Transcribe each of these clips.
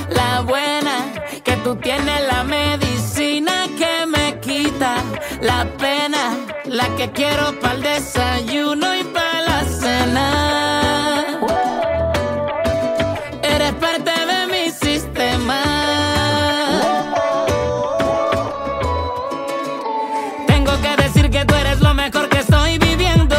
la buena, que tú tienes la medicina que me quita la pena, la que quiero para el desayuno y para la cena. Eres parte de mi sistema. Tengo que decir que tú eres lo mejor que estoy viviendo.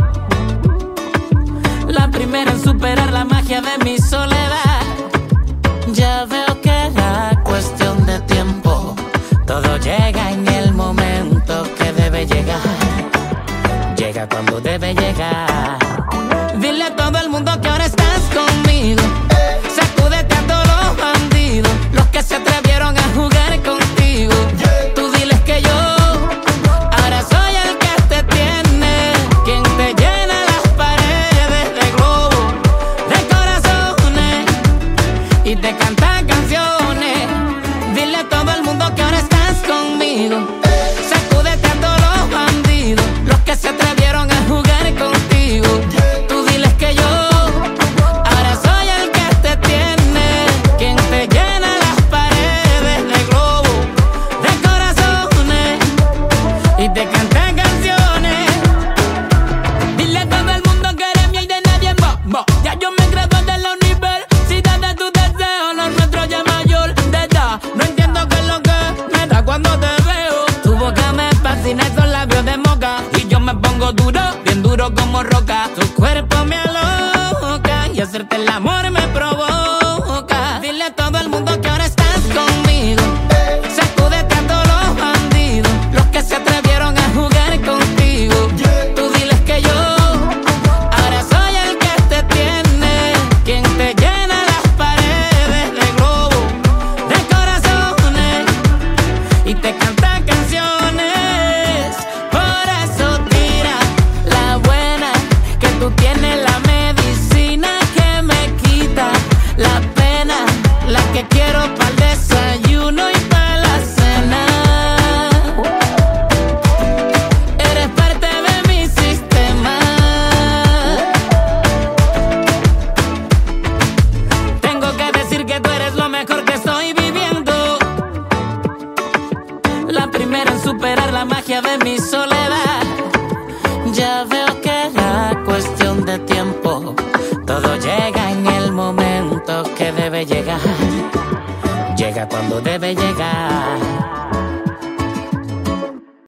La primera en superar la magia de mi soledad. Ya veo que era cuestión de tiempo. Todo llega en el momento que debe llegar. Llega cuando debe llegar. Dile a todo el mundo que ahora estás conmigo. Sacúdete a todos los bandidos, los que se atrevieron a jugar contigo. Tú diles que yo ahora soy el que te tiene, quien te llena las paredes de globos, de corazones y te canta canciones. Dile a todo el mundo que ahora estás conmigo. Sacúdete a todos los bandidos, los que se atrevieron a jugar contigo. Tú diles que yo ahora soy el que te tiene, quien te llena las paredes de globos, de corazones y te canta canciones. Dile a todo el mundo que eres mía y de nadie más. Ya yo me gradué de la universidad de tu deseo, lo nuestro ya mayor de edad. No entiendo qué es lo que me da cuando te veo. Tu boca me fascina, esos labios de moca, y yo me pongo duro, bien duro como roca. Tu cuerpo me aloca y hacerte el amor me provoca. Dile a todo el mundo que ahora estás conmigo. Sacúdete a todos los bandidos, los que se atrevieron a jugar contigo. Tú diles que yo ahora soy el que te tiene, quien te llena las paredes de globos, de corazones y te canta canciones. Por eso tira la buena, que tú tienes la medicina que me quita la pena, la que quiero para el desayuno y para la cena. Eres parte de mi sistema. Tengo que decir que tú eres lo mejor que estoy viviendo. La primera en superar la magia de mi soledad. Ya veo que era cuestión de tiempo. Todo llega en el momento que debe llegar. Llega cuando debe llegar.